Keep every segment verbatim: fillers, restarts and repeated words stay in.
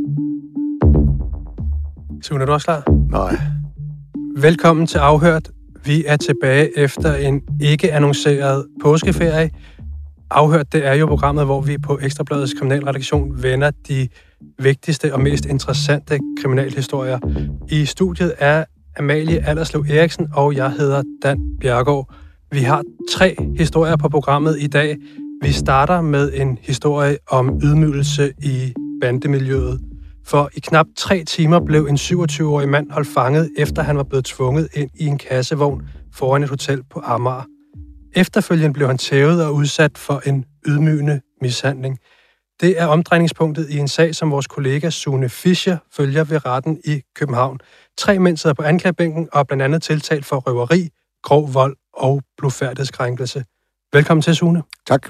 Sune, er du også klar? Nej. Velkommen til Afhørt. Vi er tilbage efter en ikke-annonceret påskeferie. Afhørt, det er jo programmet, hvor vi på Ekstra Bladets kriminalredaktion vender de vigtigste og mest interessante kriminalhistorier. I studiet er Amalie Allerslev Eriksen, og jeg hedder Dan Bjerregaard. Vi har tre historier på programmet i dag. Vi starter med en historie om ydmygelse i bandemiljøet. For i knap tre timer blev en syvogtyve-årig mand holdt fanget, efter han var blevet tvunget ind i en kassevogn foran et hotel på Amager. Efterfølgende blev han tævet og udsat for en ydmygende mishandling. Det er omdrejningspunktet i en sag, som vores kollega Sune Fischer følger ved retten i København. Tre mænd sidder på anklagebænken og er blandt andet tiltalt for røveri, grov vold og blufærdighedskrænkelse. Velkommen til, Sune. Tak.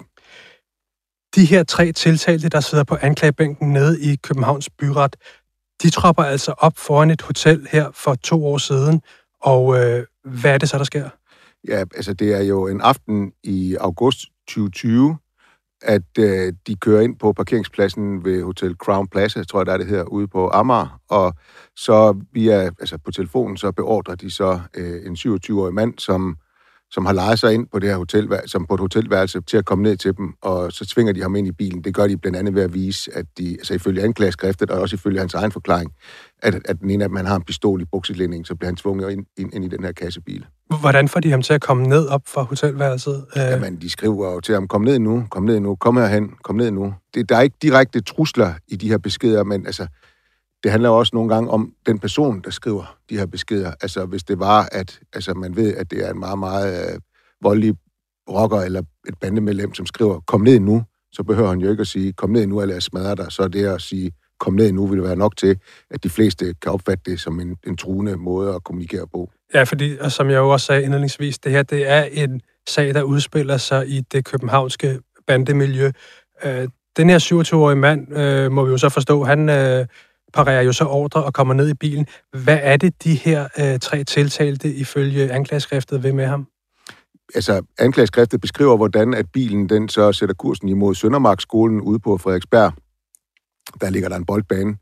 De her tre tiltalte, der sidder på anklagebænken nede i Københavns Byret, de tropper altså op foran et hotel her for to år siden. Og øh, hvad er det så, der sker? Ja, altså det er jo en aften i august tyve tyve, at øh, de kører ind på parkeringspladsen ved Hotel Crown Plaza, tror jeg, der er det her, ude på Amager. Og så via, altså på telefonen, så beordrer de så øh, en syvogtyve-årig mand, som som har lejet sig ind på det her hotel, som på et hotelværelse, til at komme ned til dem, og så tvinger de ham ind i bilen. Det gør de blandt andet ved at vise, at de, altså ifølge anklageskriftet, og også ifølge hans egen forklaring, at, at den ene af dem, han har en pistol i bukselinningen, så bliver han tvunget ind, ind, ind i den her kassebil. Hvordan får de ham til at komme ned op fra hotelværelset? Jamen, de skriver jo til ham, kom ned nu, kom ned nu, kom herhen, kom ned nu. Det, der er ikke direkte trusler i de her beskeder, men altså, det handler også nogle gange om den person, der skriver de her beskeder. Altså, hvis det var, at altså, man ved, at det er en meget, meget øh, voldelig rocker eller et bandemedlem, som skriver, kom ned nu, så behøver han jo ikke at sige, kom ned nu, eller jeg smadrer dig. Så det at sige, kom ned nu, vil være nok til, at de fleste kan opfatte det som en, en truende måde at kommunikere på. Ja, fordi, og som jeg jo også sagde indledningsvis, det her, det er en sag, der udspiller sig i det københavnske bandemiljø. Øh, den her syvogtyve-årige mand, øh, må vi jo så forstå, han øh, parerer jo så ordre og kommer ned i bilen. Hvad er det, de her øh, tre tiltalte ifølge anklageskriftet ved med ham? Altså, anklageskriftet beskriver, hvordan at bilen den så sætter kursen imod Søndermarkskolen ude på Frederiksberg. Der ligger der en boldbane.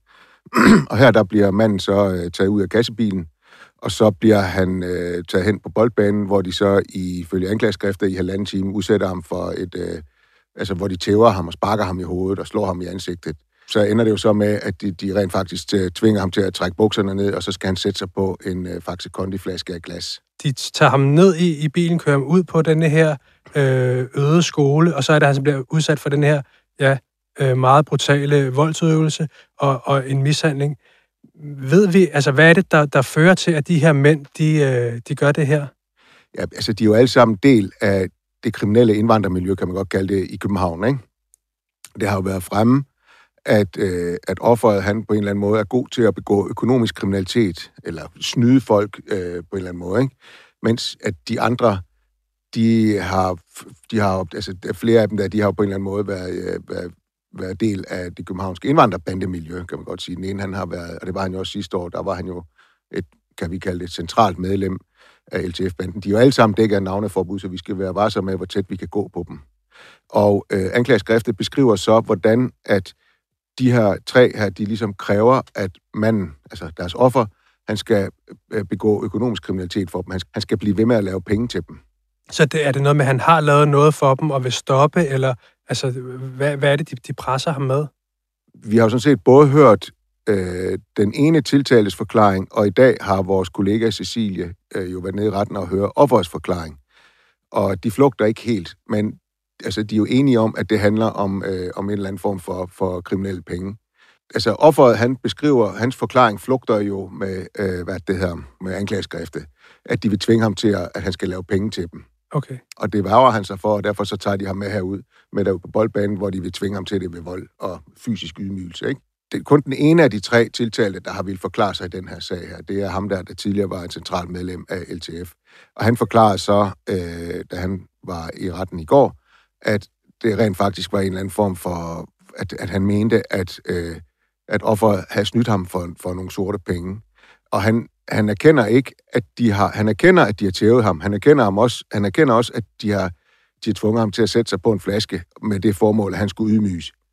Og her der bliver manden så øh, taget ud af kassebilen, og så bliver han øh, taget hen på boldbanen, hvor de så ifølge anklageskriftet i halvanden time udsætter ham for et... Øh, altså, hvor de tæver ham og sparker ham i hovedet og slår ham i ansigtet. Så ender det jo så med, at de, de rent faktisk tvinger ham til at trække bukserne ned, og så skal han sætte sig på en øh, Faxe Kondi-flaske af glas. De tager ham ned i, i bilen, kører ham ud på denne her øh, øde skole, og så er det, at han bliver udsat for den her ja, øh, meget brutale voldsudøvelse og, og en mishandling. Ved vi, altså hvad er det, der, der fører til, at de her mænd, de, øh, de gør det her? Ja, altså de er jo alle sammen del af det kriminelle indvandrermiljø, kan man godt kalde det, i København, ikke? Det har jo været fremme, at, øh, at offeret, han på en eller anden måde er god til at begå økonomisk kriminalitet, eller snyde folk øh, på en eller anden måde, ikke? Mens at de andre, de har, de har altså flere af dem der, de har på en eller anden måde været, været, været del af det københavnske indvandrerbandemiljø, kan man godt sige. Den ene, han har været, og det var han jo også sidste år, der var han jo et, kan vi kalde det, et centralt medlem af L T F-banden. De er jo alle sammen dækket af navneforbud, så vi skal være varsomme med, hvor tæt vi kan gå på dem. Og øh, anklageskriftet beskriver så, hvordan at de her tre her, de ligesom kræver, at manden, altså deres offer, han skal begå økonomisk kriminalitet for dem. Han skal blive ved med at lave penge til dem. Så det, er det noget med, at han har lavet noget for dem og vil stoppe, eller altså, hvad, hvad er det, de, de presser ham med? Vi har jo sådan set både hørt øh, den ene tiltaltes forklaring, og i dag har vores kollega Cecilie øh, jo været nede i retten og høre offers forklaring. Og de flugter ikke helt, men altså, de er jo enige om, at det handler om, øh, om en eller anden form for, for kriminelle penge. Altså, offeret, han beskriver, hans forklaring flugter jo med, øh, hvad det her, med anklageskriftet, at de vil tvinge ham til, at, at han skal lave penge til dem. Okay. Og det varver han sig for, og derfor så tager de ham med herud, med derude på boldbanen, hvor de vil tvinge ham til det ved vold og fysisk ydmygelse, ikke? Det er kun den ene af de tre tiltalte, der har ville forklare sig i den her sag her. Det er ham der, der tidligere var et centralt medlem af L T F. Og han forklarede så, øh, da han var i retten i går, at det rent faktisk var en eller anden form for, at, at han mente, at, øh, at offeret havde snydt ham for, for nogle sorte penge. Og han, han erkender ikke, at de har, han erkender, at de har tævet ham. Han erkender, ham også, han erkender også, at de har, de har tvunget ham til at sætte sig på en flaske med det formål, at han skulle ydmyges.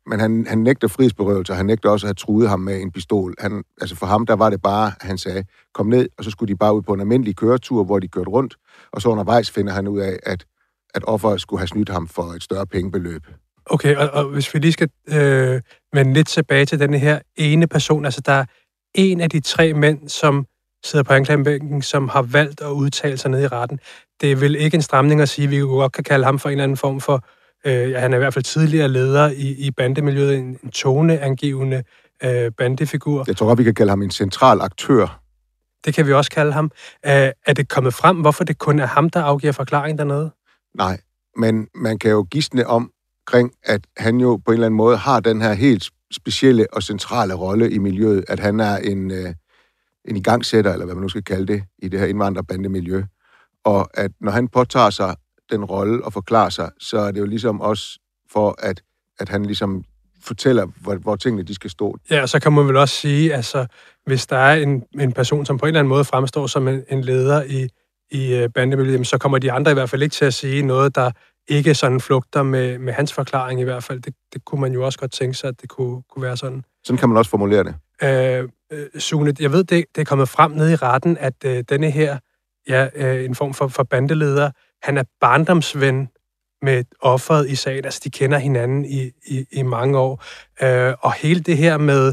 men han, han nægter frihedsberøvelse, og han nægter også at have truet ham med en pistol. Han, altså for ham, der var det bare, han sagde, kom ned, og så skulle de bare ud på en almindelig køretur, hvor de kørte rundt, og så undervejs finder han ud af, at, at offeret skulle have snydt ham for et større pengebeløb. Okay, og, og hvis vi lige skal øh, vende lidt tilbage til denne her ene person, altså der er en af de tre mænd, som sidder på anklagebænken, som har valgt at udtale sig nede i retten. Det er vel ikke en stramning at sige, at vi godt kan kalde ham for en eller anden form for, øh, ja, han er i hvert fald tidligere leder i, i bandemiljøet, en, en toneangivende øh, bandefigur. Jeg tror godt, vi kan kalde ham en central aktør. Det kan vi også kalde ham. Er, er det kommet frem, hvorfor det kun er ham, der afgiver forklaring dernede? Nej, men man kan jo gisne omkring, at han jo på en eller anden måde har den her helt specielle og centrale rolle i miljøet, at han er en, øh, en igangsætter, eller hvad man nu skal kalde det, i det her indvandrerbandemiljø. Og at når han påtager sig den rolle og forklarer sig, så er det jo ligesom også for, at, at han ligesom fortæller, hvor, hvor tingene de skal stå. Ja, og så kan man vel også sige, altså, hvis der er en, en person, som på en eller anden måde fremstår som en, en leder i, i bandemiljøet, så kommer de andre i hvert fald ikke til at sige noget, der ikke sådan flugter med, med hans forklaring i hvert fald. Det, det kunne man jo også godt tænke sig, at det kunne, kunne være sådan. Sådan kan man også formulere det. Øh, øh, Sune, jeg ved, det, det er kommet frem nede i retten, at øh, denne her, ja, øh, en form for, for bandeleder, han er barndomsven med offeret i sagen. Altså, de kender hinanden i, i, i mange år. Øh, og hele det her med,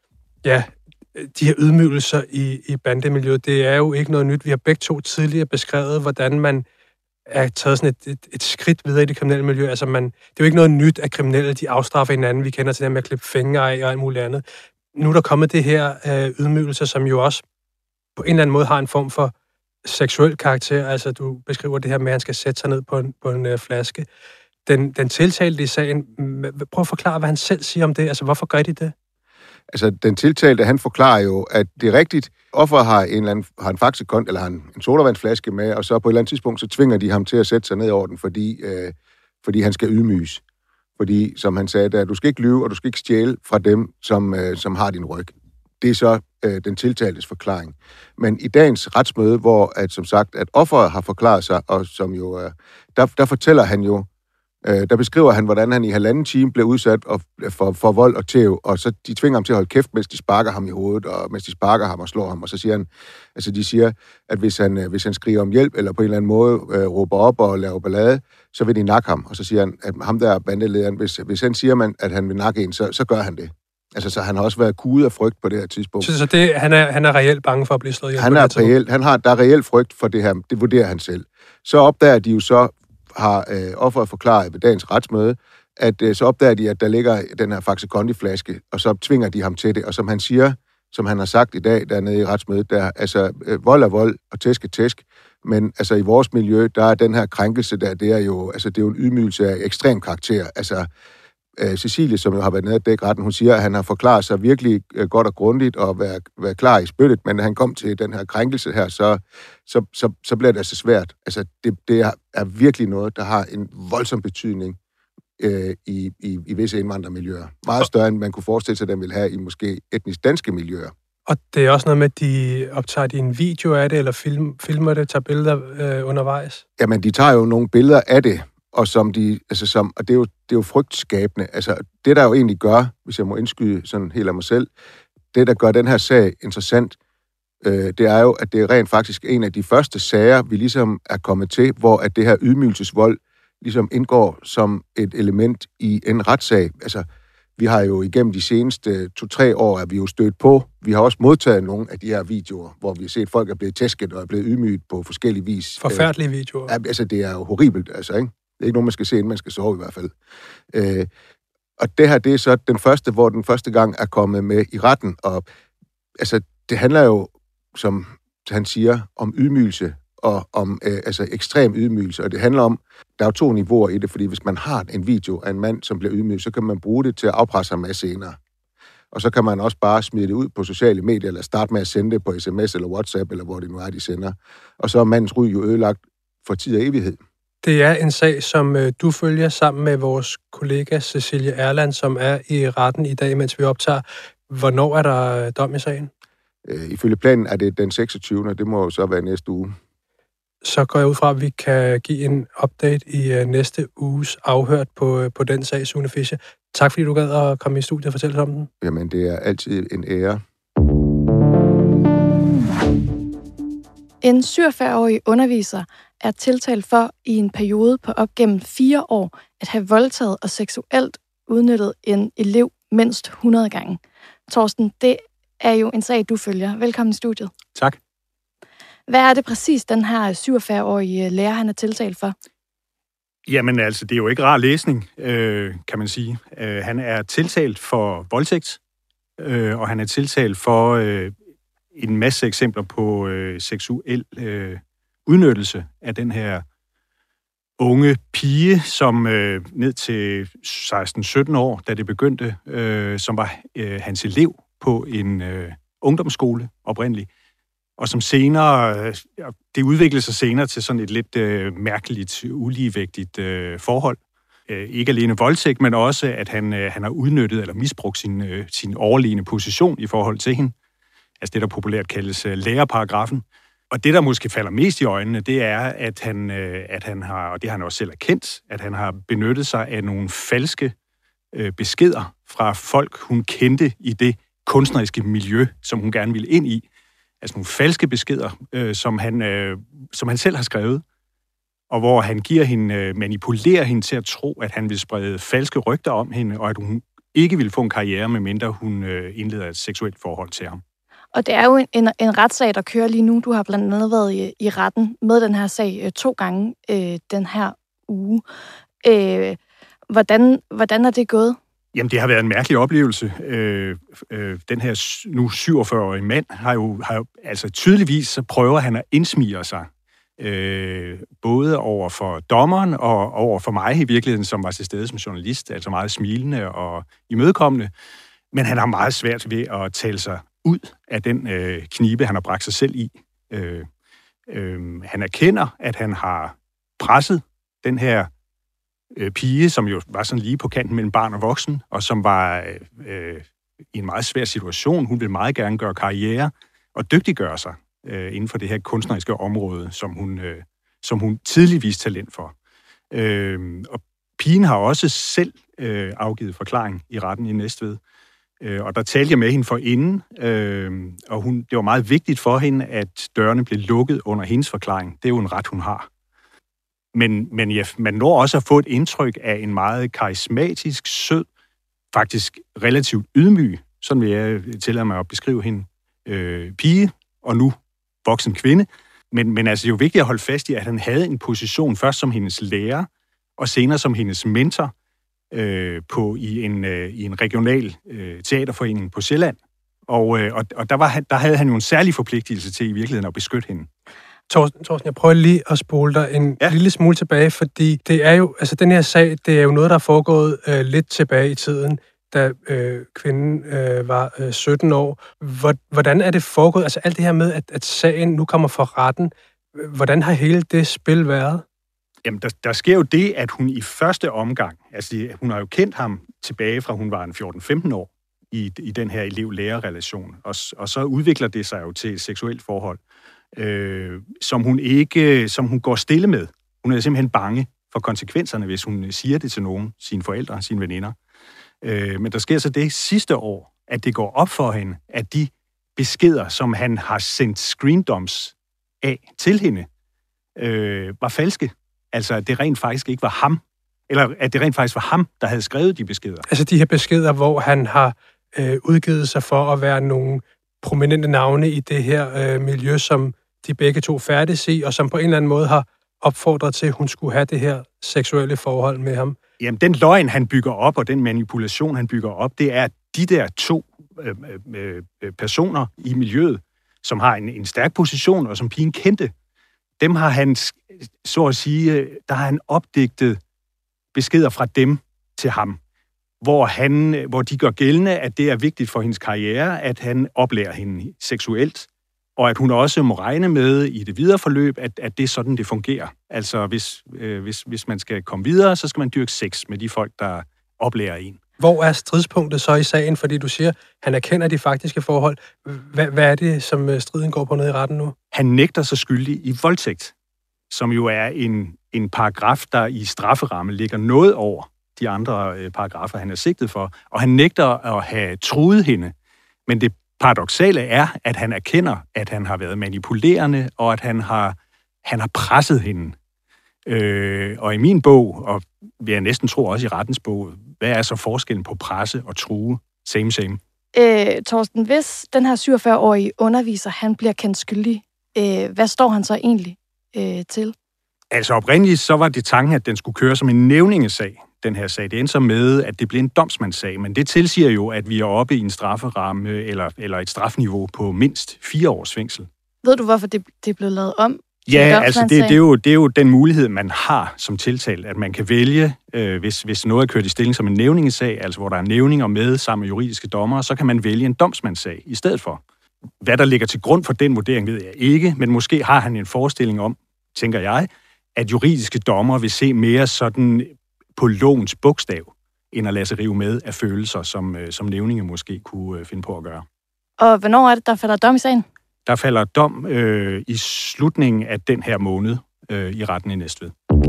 ja, de her ydmygelser i, i bandemiljøet, det er jo ikke noget nyt. Vi har begge to tidligere beskrevet, hvordan man er taget sådan et, et, et skridt videre i det kriminelle miljø. Altså, man, det er jo ikke noget nyt, at kriminelle de afstraffer hinanden. Vi kender til det med at klippe fingre af og alt muligt andet. Nu er der kommet det her øh, ydmygelser, som jo også på en eller anden måde har en form for seksuel karakter. Altså, du beskriver det her med, at han skal sætte sig ned på en, på en øh, flaske. Den, den tiltalte i sagen, prøv at forklare, hvad han selv siger om det. Altså, hvorfor gør de det? Altså, den tiltalte, han forklarer jo, at det er rigtigt. Offeret har en, eller anden, har en faxekont, eller har en, en sodavandsflaske med, og så på et eller andet tidspunkt, så tvinger de ham til at sætte sig ned over den, fordi, øh, fordi han skal ydmyges. Fordi, som han sagde, der, du skal ikke lyve, og du skal ikke stjæle fra dem, som, øh, som har din ryg. Det er så øh, den tiltaltes forklaring. Men i dagens retsmøde, hvor, at, som sagt, at offeret har forklaret sig, og som jo, øh, der, der fortæller han jo, øh, der beskriver han, hvordan han i halvanden time blev udsat for, for vold og tæv, og så de tvinger ham til at holde kæft, mens de sparker ham i hovedet, og mens de sparker ham og slår ham, og så siger han, altså de siger, at hvis han, øh, hvis han skriger om hjælp, eller på en eller anden måde øh, råber op og laver ballade, så vil de nakke ham, og så siger han, at ham der er bandelederen, hvis, hvis han siger, man, at han vil nakke en, så, så gør han det. Altså, så han har også været kuget af frygt på det her tidspunkt. Så, så det, han, er, han er reelt bange for at blive slået ihjel? Han er reelt, han har, der er reelt frygt for det her, det vurderer han selv. Så opdager de jo så, har øh, offeret forklaret ved dagens retsmøde, at øh, så opdager de, at der ligger den her Faxe Kondi-flaske, og så tvinger de ham til det. Og som han siger, som han har sagt i dag dernede i retsmødet, der altså øh, vold er vold, og tæsk er tæsk, men altså i vores miljø, der er den her krænkelse der, det er jo, altså det er jo en ydmygelse af ekstrem karakter. Altså øh, Cecilie, som jo har været nede at dække retten, hun siger, at han har forklaret sig virkelig øh, godt og grundigt og været, været klar i spyttet, men når han kom til den her krænkelse her, så, så, så, så bliver det altså svært. Altså det, det er, er virkelig noget, der har en voldsom betydning øh, i, i, i visse indvandrermiljøer. Meget større, end man kunne forestille sig, at den ville have i måske etnisk danske miljøer. Og det er også noget med, at de optager de en video af det, eller film, filmer det, tager billeder øh, undervejs? Jamen, de tager jo nogle billeder af det, og som de, altså som, og det er jo, det er jo frygtskabende. Altså, det der jo egentlig gør, hvis jeg må indskyde sådan helt af mig selv, det der gør den her sag interessant, øh, det er jo, at det er rent faktisk en af de første sager, vi ligesom er kommet til, hvor at det her ydmygelsesvold ligesom indgår som et element i en retssag. Altså, vi har jo igennem de seneste to-tre år, at vi jo stødt på. Vi har også modtaget nogle af de her videoer, hvor vi har set, at folk er blevet tæsket og er blevet ydmyget på forskellige vis. Forfærdelige videoer. Ja, altså, det er jo horribelt, altså, ikke? Det er ikke nogen, man skal se, inden man skal sove i hvert fald. Øh, og det her, det er så den første, hvor den første gang er kommet med i retten. Og altså, det handler jo, som han siger, om ydmygelse og om øh, altså ekstrem ydmygelse. Og det handler om, der er jo to niveauer i det, fordi hvis man har en video af en mand, som bliver ydmyget, så kan man bruge det til at afpresse ham med senere. Og så kan man også bare smide det ud på sociale medier, eller starte med at sende det på sms eller WhatsApp, eller hvor det nu er, de sender. Og så er mandens ry jo ødelagt for tid og evighed. Det er en sag, som øh, du følger sammen med vores kollega Cecilie Erland, som er i retten i dag, mens vi optager. Hvornår er der dom i sagen? Øh, ifølge planen er det den seksogtyvende Det må jo så være næste uge. så går jeg ud fra, at vi kan give en update i uh, næste uges afhørt på, uh, på den sag, Sune Fischer. Tak fordi du gad at komme i studiet og fortælle om den. Jamen, det er altid en ære. En syvogfyrre-årig underviser er tiltalt for i en periode på op gennem fire år at have voldtaget og seksuelt udnyttet en elev mindst hundrede gange. Torsten, det er jo en sag, du følger. Velkommen i studiet. Tak. Hvad er det præcis, den her syvogfyrre-årige lærer, han er tiltalt for? Jamen altså, det er jo ikke rar læsning, øh, kan man sige. Øh, han er tiltalt for voldtægt, øh, og han er tiltalt for øh, en masse eksempler på øh, seksuel øh, udnyttelse af den her unge pige, som øh, ned til seksten sytten år, da det begyndte, øh, som var øh, hans elev på en øh, ungdomsskole oprindeligt, og som senere, øh, det udviklede sig senere til sådan et lidt øh, mærkeligt, uligevægtigt øh, forhold. Øh, ikke alene voldtægt, men også, at han, øh, han har udnyttet eller misbrugt sin, øh, sin overlegne position i forhold til hende. Altså det, der populært kaldes øh, lærerparagrafen. Og det, der måske falder mest i øjnene, det er, at han, øh, at han har, og det har han også selv erkendt, at han har benyttet sig af nogle falske øh, beskeder fra folk, hun kendte i det kunstneriske miljø, som hun gerne ville ind i. Altså nogle falske beskeder, øh, som, han, øh, som han selv har skrevet, og hvor han giver hende, øh, manipulerer hende til at tro, at han vil sprede falske rygter om hende, og at hun ikke vil få en karriere, medmindre hun øh, indleder et seksuelt forhold til ham. Og det er jo en, en retssag, der kører lige nu. Du har blandt andet været i, i retten med den her sag øh, to gange øh, den her uge. Øh, hvordan, hvordan er det gået? Jamen, det har været en mærkelig oplevelse. Øh, øh, den her nu syvogfyrre-årige mand har jo, har jo altså tydeligvis så prøver han at indsmire sig. Øh, både over for dommeren og over for mig i virkeligheden, som var til stede som journalist, altså meget smilende og imødekommende. Men han har meget svært ved at tale sig ud af den øh, knibe, han har bragt sig selv i. Øh, øh, han erkender, at han har presset den her øh, pige, som jo var sådan lige på kanten mellem barn og voksen, og som var øh, i en meget svær situation. Hun ville meget gerne gøre karriere og dygtiggøre sig øh, inden for det her kunstneriske område, som hun, øh, som hun tidligt viste talent for. Øh, og pigen har også selv øh, afgivet forklaring i retten i Næstved. Og der talte jeg med hende forinden, øh, og hun, det var meget vigtigt for hende, at dørene blev lukket under hendes forklaring. Det er jo en ret, hun har. Men, men ja, man når også at få et indtryk af en meget karismatisk, sød, faktisk relativt ydmyg, sådan vil jeg tillade mig at beskrive hende, øh, pige, og nu voksen kvinde. Men, men altså, det er jo vigtigt at holde fast i, at han havde en position først som hendes lærer, og senere som hendes mentor, Øh, på, i, en, øh, i en regional øh, teaterforening på Sjælland. Og, øh, og, og der, var han, der havde han jo en særlig forpligtelse til i virkeligheden at beskytte hende. Torsten, Torsten, jeg prøver lige at spole dig en ja. lille smule tilbage, fordi det er jo, altså den her sag, det er jo noget, der er foregået øh, lidt tilbage i tiden, da øh, kvinden øh, var øh, sytten år. Hvordan er det foregået? Altså alt det her med, at, at sagen nu kommer for retten. Hvordan har hele det spil været? Jamen, der, der sker jo det, at hun i første omgang, altså hun har jo kendt ham tilbage fra hun var en fjorten femten år i, i den her elev-lærer-relation, og, og så udvikler det sig jo til et seksuelt forhold, øh, som hun ikke, som hun går stille med. Hun er simpelthen bange for konsekvenserne, hvis hun siger det til nogen, sine forældre, sine veninder. Øh, men der sker så det sidste år, at det går op for hende, at de beskeder, som han har sendt screendoms af til hende, øh, var falske. Altså, at det rent faktisk ikke var ham, eller at det rent faktisk var ham, der havde skrevet de beskeder. Altså de her beskeder, hvor han har øh, udgivet sig for at være nogle prominente navne i det her øh, miljø, som de begge to færdes i, og som på en eller anden måde har opfordret til, at hun skulle have det her seksuelle forhold med ham. Jamen, den løgn, han bygger op, og den manipulation, han bygger op, det er de der to øh, øh, personer i miljøet, som har en, en stærk position, og som pigen kendte, dem har han, så at sige, der har han opdigtet beskeder fra dem til ham, hvor, han, hvor de gør gældende, at det er vigtigt for hendes karriere, at han oplærer hende seksuelt, og at hun også må regne med i det videre forløb, at, at det er sådan, det fungerer. Altså, hvis, øh, hvis, hvis man skal komme videre, så skal man dyrke sex med de folk, der oplærer en. Hvor er stridspunktet så i sagen? Fordi du siger, han erkender de faktiske forhold. Hvad, hvad er det, som striden går på nede i retten nu? Han nægter sig skyldig i voldtægt. som jo er en, en paragraf, der i strafferamme ligger noget over de andre øh, paragrafer, han er sigtet for, og han nægter at have truet hende. Men det paradoksale er, at han erkender, at han har været manipulerende, og at han har, han har presset hende. Øh, og i min bog, og vil jeg næsten tro også i rettens bog, hvad er så forskellen på presse og true? Same, same. Øh, Torsten, hvis den her syvogfyrre-årige underviser, han bliver kendt skyldig, øh, hvad står han så egentlig øh, til? Altså oprindeligt så var det tanken, at den skulle køre som en nævningesag, den her sag. Det endte så med, at det blev en domsmandssag, men det tilsiger jo, at vi er oppe i en strafferamme eller, eller et strafniveau på mindst fire års fængsel. Ved du, hvorfor det, det er blevet lavet om? Ja, altså det, det, er jo, det er jo den mulighed, man har som tiltalt, at man kan vælge, øh, hvis, hvis noget er kørt i stilling som en nævningesag, altså hvor der er nævninger med sammen med juridiske dommere, så kan man vælge en domsmandssag i stedet for. Hvad der ligger til grund for den vurdering, ved jeg ikke, men måske har han en forestilling om, tænker jeg, at juridiske dommere vil se mere sådan på lovens bogstav, end at lade sig rive med af følelser, som, som nævninge måske kunne finde på at gøre. Og hvornår er det, der falder dom i sagen? Der falder dom øh, i slutningen af den her måned øh, i retten i Næstved.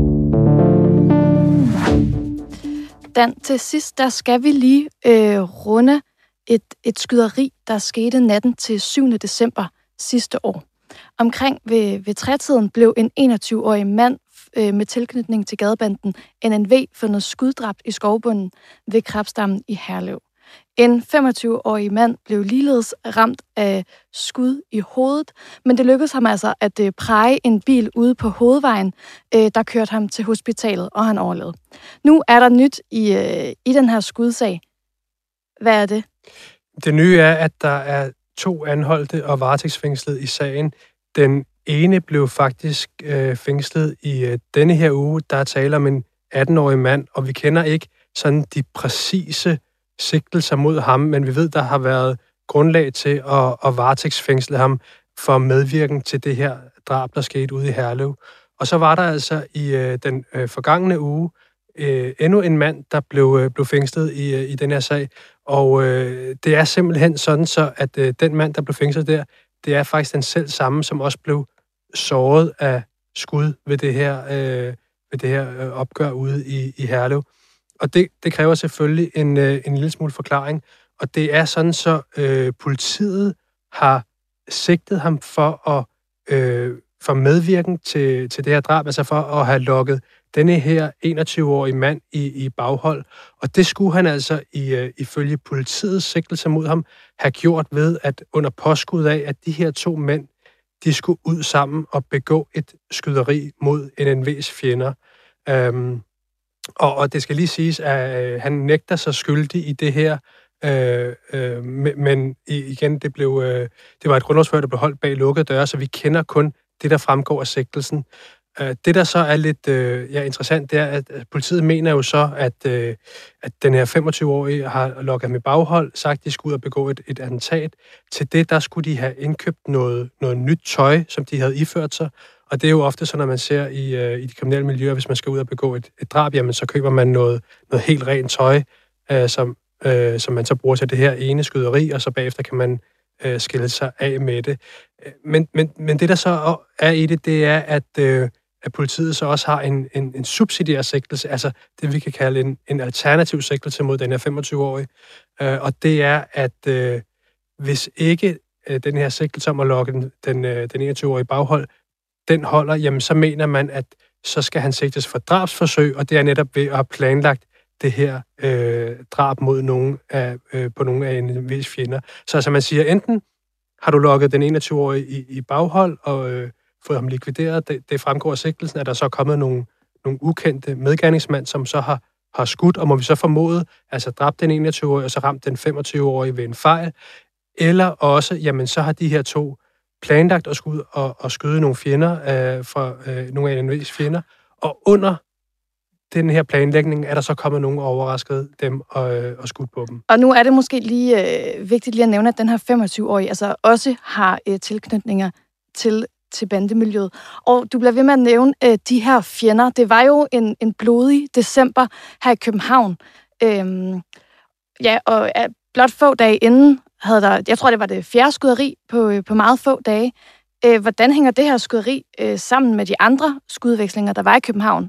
Dan, til sidst, der skal vi lige øh, runde et, et skyderi, der skete natten til syvende december sidste år. Omkring ved, ved trætiden blev en enogtyve-årig mand øh, med tilknytning til gadebanden N N V fundet skuddræbt i skovbunden ved Krebsdammen i Herlev. En femogtyve-årig mand blev ligeledes ramt af skud i hovedet, men det lykkedes ham altså at øh, præge en bil ude på hovedvejen, øh, der kørte ham til hospitalet, og han overlevede. Nu er der nyt i, øh, i den her skudsag. Hvad er det? Det nye er, at der er to anholdte og varetægtsfængslet i sagen. Den ene blev faktisk øh, fængslet i øh, denne her uge. Der er tale om en atten-årig mand, og vi kender ikke sådan de præcise sigtelser mod ham, men vi ved, der har været grundlag til at, at varetægtsfængsle ham for medvirken til det her drab, der skete ude i Herlev. Og så var der altså i øh, den øh, forgangne uge øh, endnu en mand, der blev, øh, blev fængslet i, øh, i den her sag. Og øh, det er simpelthen sådan så, at øh, den mand, der blev fængslet der, det er faktisk den selv samme, som også blev såret af skud ved det her, øh, ved det her øh, opgør ude i, i Herlev. Og det, det kræver selvfølgelig en, øh, en lille smule forklaring. Og det er sådan, så øh, politiet har sigtet ham for at øh, for medvirken til, til det her drab, altså for at have lokket denne her enogtyve-årige mand i, i baghold. Og det skulle han altså i, øh, ifølge politiets sigtelse mod ham have gjort ved, at under påskud af, at de her to mænd, de skulle ud sammen og begå et skyderi mod N N V's fjender. Øhm, og, og det skal lige siges, at øh, han nægter sig skyldig i det her, øh, øh, men igen, det, blev, øh, det var et grundlovsforhør, der blev holdt bag lukkede døre, så vi kender kun det, der fremgår af sigtelsen. Det, der så er lidt øh, ja, interessant, det er, at politiet mener jo så, at, øh, at den her femogtyve-årige har lokket ham i baghold, sagt, at de skulle ud og begå et, et attentat. Til det, der skulle de have indkøbt noget, noget nyt tøj, som de havde iført sig. Og det er jo ofte så, når man ser i, øh, i de kriminelle miljøer, hvis man skal ud og begå et, et drab, jamen så køber man noget, noget helt rent tøj, øh, som, øh, som man så bruger til det her ene skyderi, og så bagefter kan man øh, skille sig af med det. Men, men, men det, der så er i det, det er, at øh, at politiet så også har en, en, en subsidiær sigtelse, altså det, vi kan kalde en, en alternativ sigtelse mod den her femogtyve-årige. Øh, og det er, at øh, hvis ikke øh, den her sigtelse om at lokke den, den, øh, den enogtyve-årige baghold, den holder, jamen så mener man, at så skal han sigtes for drabsforsøg, og det er netop ved at have planlagt det her øh, drab mod nogen af, øh, på nogle af en vis fjender. Så altså man siger, enten har du lokket den enogtyve-årige i, i baghold, og øh, fået ham likvideret. Det, det fremgår af sigtelsen, at der så er kommet nogle, nogle ukendte medgerningsmænd, som så har, har skudt, og må vi så formode, altså dræbt den enogtyve-årige, og så ramt den femogtyve-årige ved en fejl. Eller også, jamen så har de her to planlagt at skyde, og, og skyde nogle fjender øh, fra øh, nogle af N N V's fjender, og under den her planlægning er der så kommet nogen og overrasket dem og, øh, og skudt på dem. Og nu er det måske lige øh, vigtigt lige at nævne, at den her femogtyve-årige altså også har øh, tilknytninger til til bandemiljøet. Og du bliver ved med at nævne øh, de her fjender. Det var jo en, en blodig december her i København. Øhm, ja, og øh, blot få dage inden havde der, jeg tror det var det fjerde skyderi på, øh, på meget få dage. Øh, hvordan hænger det her skyderi øh, sammen med de andre skudvekslinger, der var i København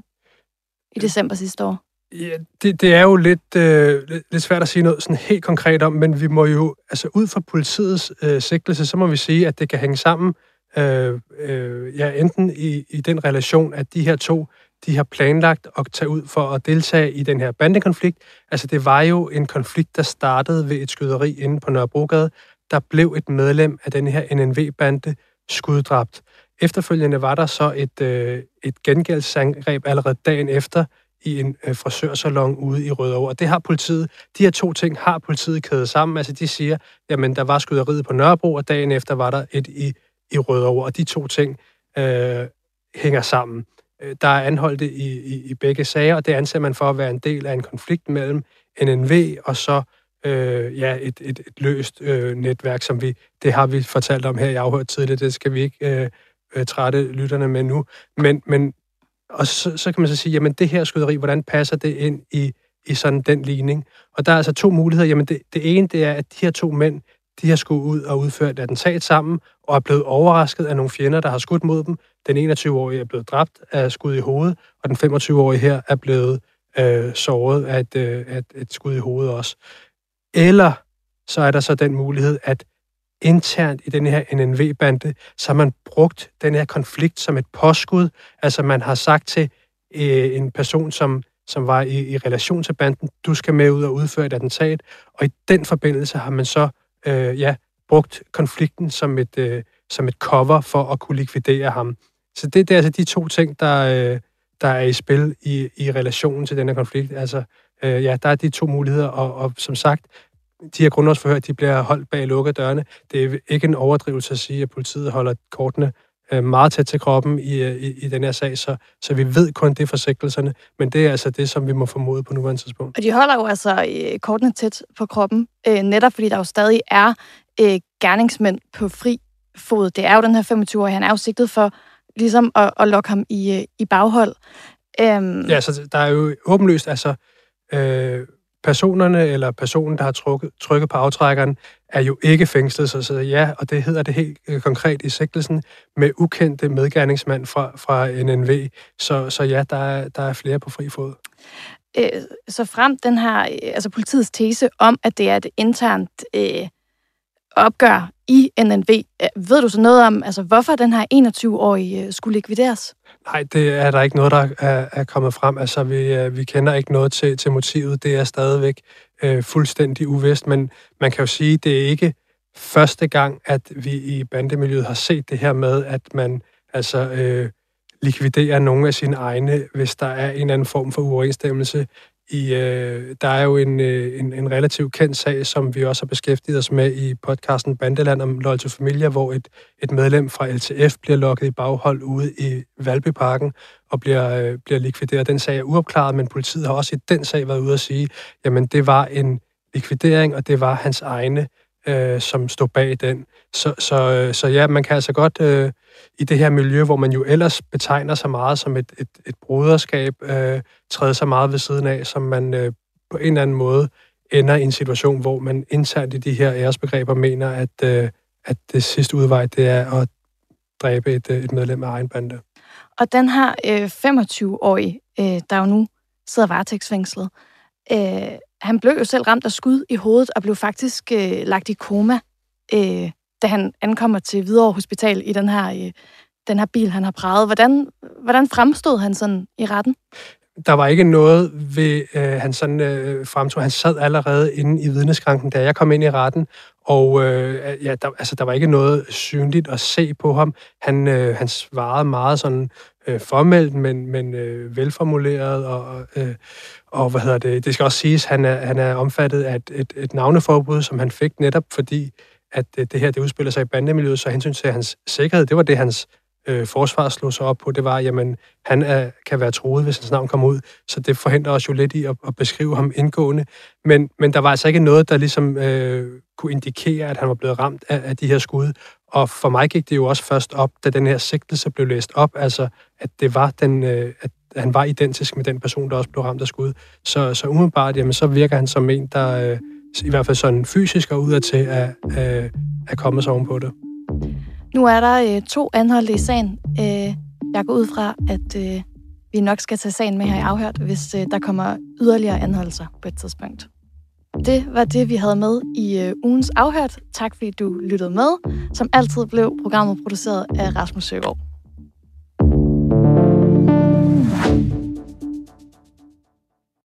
i december sidste år? Ja, det, det er jo lidt, øh, lidt svært at sige noget sådan helt konkret om, men vi må jo, altså ud fra politiets øh, sigtelse, så må vi sige, at det kan hænge sammen, øh, øh, ja, enten i, i den relation, at de her to, de har planlagt at tage ud for at deltage i den her bandekonflikt. Altså det var jo en konflikt, der startede ved et skyderi inde på Nørrebrogade. Der blev et medlem af den her N N V-bande skuddræbt. Efterfølgende var der så et, øh, et gengældsangreb allerede dagen efter i en øh, frisørsalon ude i Rødovre. Og det har politiet, de her to ting har politiet kædet sammen. Altså de siger, jamen der var skyderiet på Nørrebro, og dagen efter var der et i, i Rødovre. Og de to ting øh, hænger sammen. Der er anholdte i, i, i begge sager, og det anser man for at være en del af en konflikt mellem N N V og så øh, ja, et, et, et løst øh, netværk, som vi, det har vi fortalt om her i Afhørt tidligere, det skal vi ikke øh, øh, trætte lytterne med nu. Men, men og så, så kan man så sige, jamen det her skyderi, hvordan passer det ind i, i sådan den ligning? Og der er altså to muligheder. Jamen det, det ene, det er, at de her to mænd, de har skulle ud og udføre et attentat sammen, og er blevet overrasket af nogle fjender, der har skudt mod dem. Den enogtyve-årige er blevet dræbt af skud i hovedet, og den femogtyve-årige her er blevet øh, såret af et, øh, et, et skud i hovedet også. Eller så er der så den mulighed, at internt i den her N N V-bande, så har man brugt den her konflikt som et påskud. Altså man har sagt til øh, en person, som, som var i, i relation til banden, du skal med ud og udføre et attentat, og i den forbindelse har man så øh, ja, brugt konflikten som et, øh, som et cover for at kunne likvidere ham. Så det, det er altså de to ting, der, øh, der er i spil i, i relationen til denne konflikt. Altså, øh, ja, der er de to muligheder, og, og som sagt, de her grundlovsforhør, de bliver holdt bag lukkede dørene. Det er ikke en overdrivelse at sige, at politiet holder kortene øh, meget tæt til kroppen i, i, i den her sag, så, så vi ved kun det for sigtelserne, men det er altså det, som vi må formode på nuværende tidspunkt. Og de holder jo altså øh, kortene tæt på kroppen, øh, netop fordi der jo stadig er øh, gerningsmænd på fri fod. Det er jo den her femogtyve-årige, han er jo sigtet for ligesom at, at lokke ham i, øh, i baghold. Øhm... Ja, så der er jo åbenlyst, altså øh, personerne eller personen, der har trukket, trykket på aftrækkeren, er jo ikke fængslet, så, så ja, og det hedder det helt øh, konkret i sigtelsen, med ukendte medgerningsmand fra, fra N N V. Så, så ja, der er, der er flere på fri fod. Øh, så frem den her, altså politiets tese om, at det er et internt øh, opgør i N N V. Ved du så noget om, altså hvorfor den her enogtyve-årige skulle likvideres? Nej, det er der ikke noget, der er, er kommet frem. Altså, vi, vi kender ikke noget til, til motivet. Det er stadigvæk øh, fuldstændig uvist, men man kan jo sige, at det er ikke første gang, at vi i bandemiljøet har set det her med, at man altså øh, likviderer nogle af sine egne, hvis der er en eller anden form for uoverensstemmelse. I, øh, der er jo en, øh, en, en relativt kendt sag, som vi også har beskæftiget os med i podcasten Bandeland om Loyal to Familia, hvor et, et medlem fra L T F bliver lokket i baghold ude i Valbyparken og bliver, øh, bliver likvideret. Den sag er uopklaret, men politiet har også i den sag været ude at sige, jamen det var en likvidering, og det var hans egne, øh, som stod bag den. Så, så, så ja, man kan altså godt øh, i det her miljø, hvor man jo ellers betegner sig meget som et, et, et broderskab, øh, træde så meget ved siden af, som man øh, på en eller anden måde ender i en situation, hvor man internt i de her æresbegreber mener, at, øh, at det sidste udvej, det er at dræbe et, et medlem af egen bande. Og den her øh, femogtyve-årige, øh, der jo nu sidder varetægtsfængslet, øh, han blev jo selv ramt af skud i hovedet og blev faktisk øh, lagt i koma, øh, da han ankommer til Hvidovre Hospital i den her, øh, den her bil, han har praget. Hvordan, hvordan fremstod han sådan i retten? Der var ikke noget ved, øh, han sådan øh, fremtog. Han sad allerede inde i vidneskranken, da jeg kom ind i retten, og øh, ja, der, altså, der var ikke noget synligt at se på ham. Han, øh, han svarede meget sådan øh, formelt, men, men øh, velformuleret, og, øh, og hvad hedder det? Det skal også siges, han er, han er omfattet af et, et, et navneforbud, som han fik netop fordi, at øh, det her det udspiller sig i bandemiljøet, så hensyn til hans sikkerhed, det var det, hans øh, forsvar slog sig op på, det var, jamen, han er, kan være truet, hvis hans navn kommer ud, så det forhindrer os jo lidt i at, at beskrive ham indgående. Men, men der var altså ikke noget, der ligesom øh, kunne indikere, at han var blevet ramt af, af de her skud. Og for mig gik det jo også først op, da den her sigtelse blev læst op, altså at det var den, øh, at han var identisk med den person, der også blev ramt af skud. Så, så umiddelbart, jamen, så virker han som en, der øh, i hvert fald sådan fysisk og udadtil er, øh, er kommet sig ovenpå det. Nu er der øh, to anholdte i sagen. Øh, jeg går ud fra, at øh, vi nok skal tage sagen med her i Afhørt, hvis øh, der kommer yderligere anholdelser på et tidspunkt. Det var det, vi havde med i øh, ugens Afhørt. Tak fordi du lyttede med. Som altid blev programmet produceret af Rasmus Søgaard.